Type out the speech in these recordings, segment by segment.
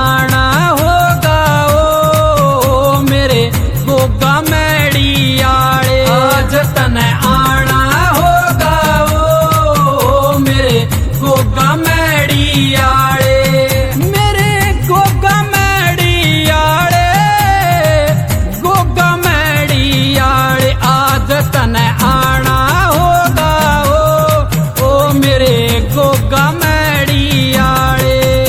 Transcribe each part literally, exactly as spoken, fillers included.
आना होगा ओ मेरे गोगा मैड़ी आले। आज तने आना होगा ओ मेरे गोगा मैड़ी आले। मेरे गोगा मैड़ी आले, गोगा मैड़ी आले। आज तने आना होगा ओ ओ मेरे गोगा मैड़ी आले।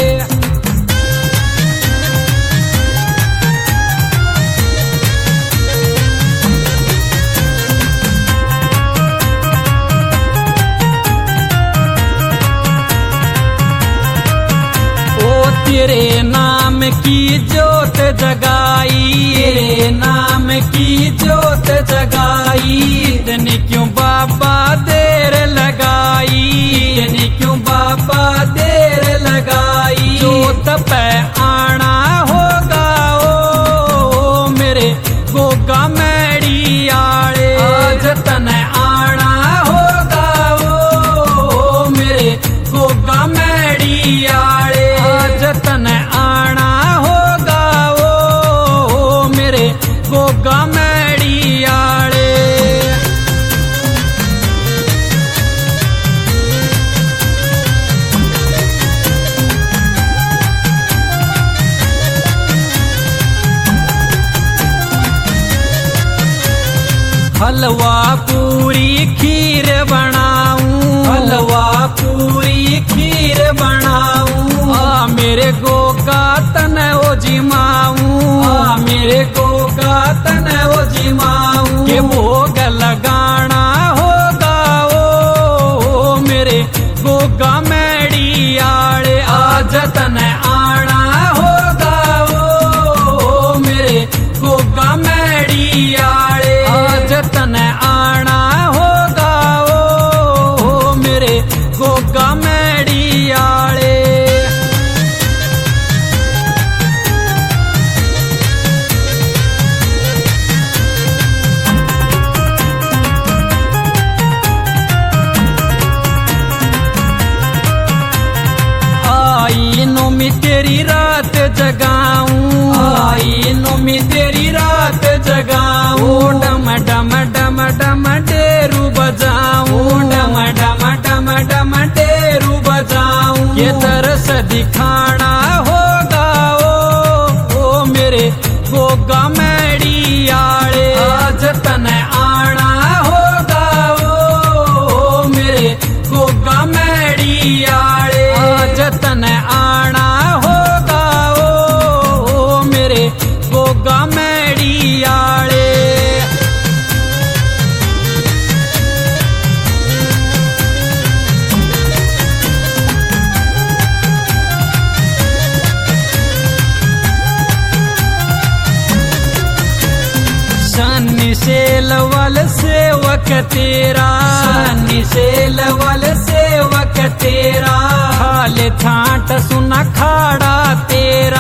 तेरे नाम की जोत जगाई, तेरे नाम की जोत जगाई। इतनी क्यों बाबा देर लगाई, इतनी क्यों बाबा देर लगाई। जोत पे आना होगा ओ मेरे गोगा मैड़ी आले। आज तने आना होगा ओ मेरे गोगा मैड़ी आले। तने आना होगा ओ मेरे गोगा मैड़ी आले। हलवा पूरी खीर बनाऊं, हलवा पूरी खीर बनाऊं। आ मेरे गोगा तने ओ जिमाऊं, आ मेरे गोगा तने ओ जिमाऊं। के भोग लगाना होगा ओ मेरे गोगा मैड़ी आले। आज तने आना होगा ओ मेरे गोगा मैड़ी आले। आज तने आना होगा ओ मेरे गोगा मैड़ी आले। आई नो मी तेरी रात जगाऊं, आई नो मी तेरी रात जगाऊं। डम डम डम डम डेरू बजाऊं, डम डम डम डम डेरू बजाऊं। ये तरस दिखाना होगा ओ ओ मेरे गोगा मैड़ी आले। आज तने आना होगा ओ मेरे गोगा मैड़ी आले। आज तने आना होगा ओ मेरे गोगा मैड़ी आले। सन्नी सेलवल सेवक तेरा, सन्नी सेलवल सेवक तेरा। खाले छाट सुना खाड़ा तेरा।